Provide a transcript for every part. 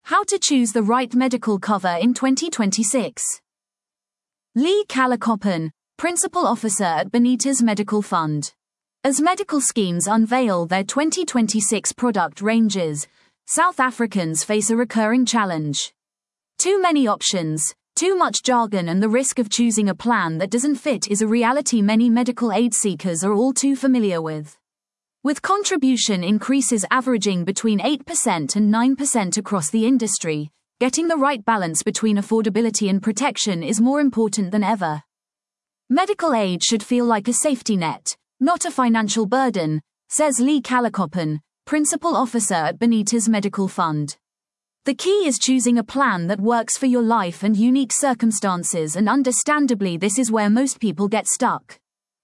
How to choose the right medical cover in 2026. Lee Kallekoppen, Principal Officer at Benitez Medical Fund. As medical schemes unveil their 2026 product ranges, South Africans face a recurring challenge. Too many options, too much jargon, and the risk of choosing a plan that doesn't fit is a reality many medical aid seekers are all too familiar with. With contribution increases averaging between 8% and 9% across the industry, getting the right balance between affordability and protection is more important than ever. Medical aid should feel like a safety net, not a financial burden, says Lee Kallekoppen, Principal Officer at Benitez Medical Fund. The key is choosing a plan that works for your life and unique circumstances, and understandably this is where most people get stuck.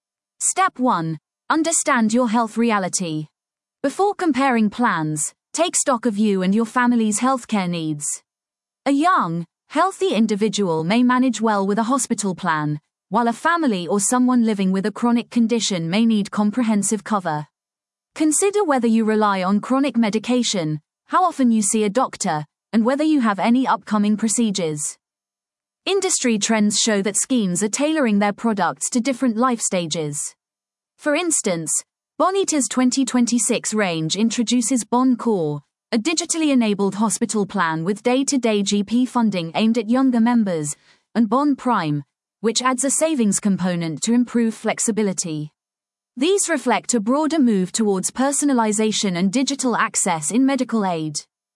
Step 1. Understand your health reality. Before comparing plans, take stock of you and your family's healthcare needs. A young, healthy individual may manage well with a hospital plan, while a family or someone living with a chronic condition may need comprehensive cover. Consider whether you rely on chronic medication, how often you see a doctor, and whether you have any upcoming procedures. Industry trends show that schemes are tailoring their products to different life stages. For instance, Benitez 2026 range introduces Bon Core, a digitally enabled hospital plan with day-to-day GP funding aimed at younger members, and Bon Prime, which adds a savings component to improve flexibility. These reflect a broader move towards personalization and digital access in medical aid.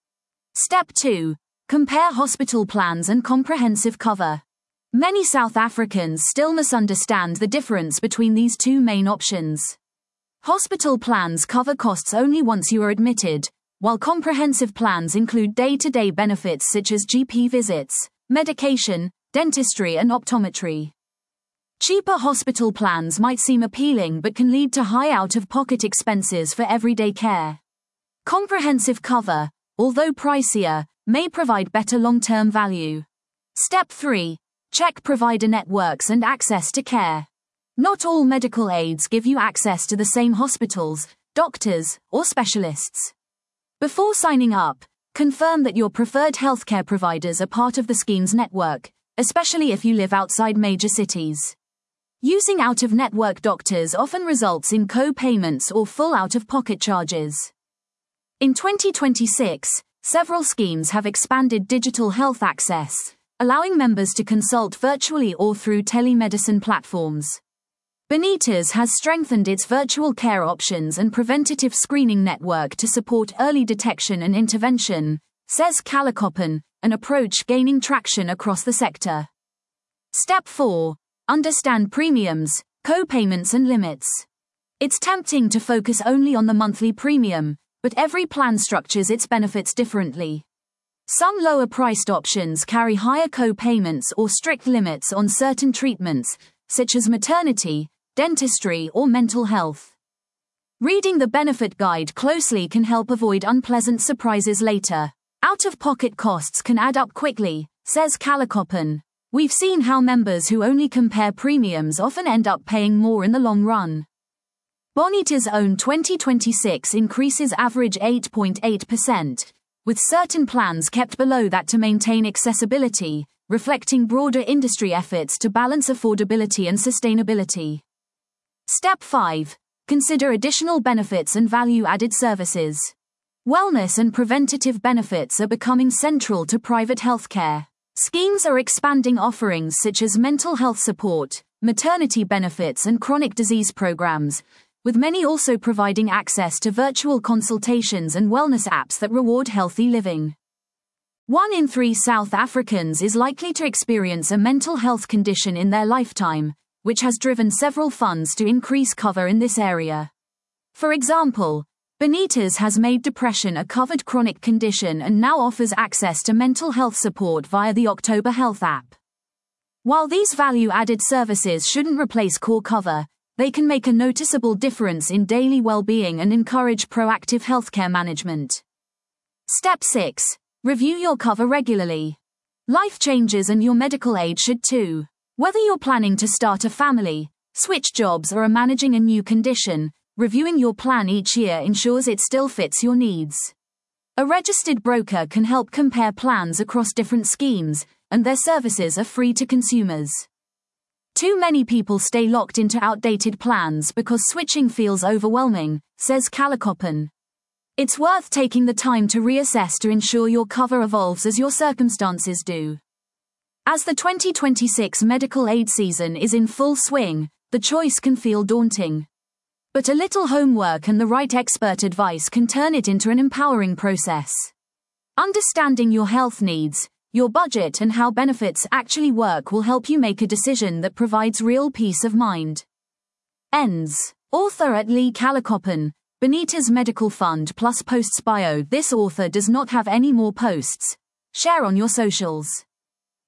Step 2. Compare hospital plans and comprehensive cover. Many South Africans still misunderstand the difference between these two main options. Hospital plans cover costs only once you are admitted, while comprehensive plans include day-to-day benefits such as GP visits, medication, dentistry, and optometry. Cheaper hospital plans might seem appealing but can lead to high out-of-pocket expenses for everyday care. Comprehensive cover, although pricier, may provide better long-term value. Step 3. Check provider networks and access to care. Not all medical aids give you access to the same hospitals, doctors, or specialists. Before signing up, confirm that your preferred healthcare providers are part of the scheme's network, especially if you live outside major cities. Using out-of-network doctors often results in co-payments or full out-of-pocket charges. In 2026, several schemes have expanded digital health access, allowing members to consult virtually or through telemedicine platforms. Benitez has strengthened its virtual care options and preventative screening network to support early detection and intervention, says Kallekoppen, an approach gaining traction across the sector. Step 4. Understand premiums, co-payments, and limits. It's tempting to focus only on the monthly premium, but every plan structures its benefits differently. Some lower-priced options carry higher co-payments or strict limits on certain treatments, such as maternity, dentistry, or mental health. Reading the benefit guide closely can help avoid unpleasant surprises later. Out-of-pocket costs can add up quickly, says Kallekoppen. We've seen how members who only compare premiums often end up paying more in the long run. Benitez's own 2026 increases average 8.8%, with certain plans kept below that to maintain accessibility, reflecting broader industry efforts to balance affordability and sustainability. Step 5. Consider additional benefits and value-added services. Wellness and preventative benefits are becoming central to private healthcare. Schemes are expanding offerings such as mental health support, maternity benefits, and chronic disease programs, with many also providing access to virtual consultations and wellness apps that reward healthy living. 1 in 3 South Africans is likely to experience a mental health condition in their lifetime, which has driven several funds to increase cover in this area. For example, Benitez has made depression a covered chronic condition and now offers access to mental health support via the October Health app. While these value-added services shouldn't replace core cover, they can make a noticeable difference in daily well-being and encourage proactive healthcare management. Step 6. Review your cover regularly. Life changes and your medical aid should too. Whether you're planning to start a family, switch jobs, or are managing a new condition, reviewing your plan each year ensures it still fits your needs. A registered broker can help compare plans across different schemes, and their services are free to consumers. Too many people stay locked into outdated plans because switching feels overwhelming, says Calicopen. It's worth taking the time to reassess to ensure your cover evolves as your circumstances do. As the 2026 medical aid season is in full swing, the choice can feel daunting. But a little homework and the right expert advice can turn it into an empowering process. Understanding your health needs, your budget, and how benefits actually work will help you make a decision that provides real peace of mind. Ends. Author at Lee Calicopen, Benitez Medical Fund Plus posts bio. This author does not have any more posts. Share on your socials.